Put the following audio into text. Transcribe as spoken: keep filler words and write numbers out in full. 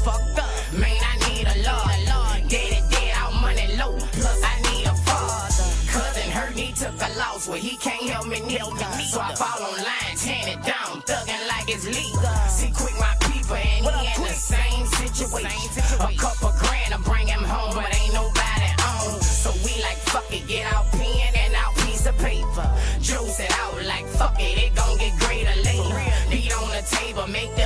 fucked up. Man, I need a lord. Daddy dead, out money low. Plus I need a father. Cousin hurt me, took a loss where he can't help me neither. So I fall on line, tan it down, thugging like it's legal. See quick my people and he in the same situation. A couple grand to bring him home, but ain't nobody on. So we like fuck it, get our pen and our piece of paper. Juice it out like fuck it, it gon' get greater later. Beat on the table, make